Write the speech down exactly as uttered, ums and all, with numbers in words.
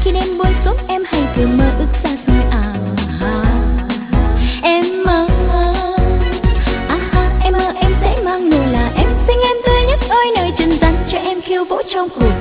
khi đêm buông xuống em hay thường mơ ước xa xôi à, à. Em mơ, à, à, em mơ em sẽ mang nụ là em xinh em tươi nhất ôi nơi trần gian cho em khiêu vũ trong cuộc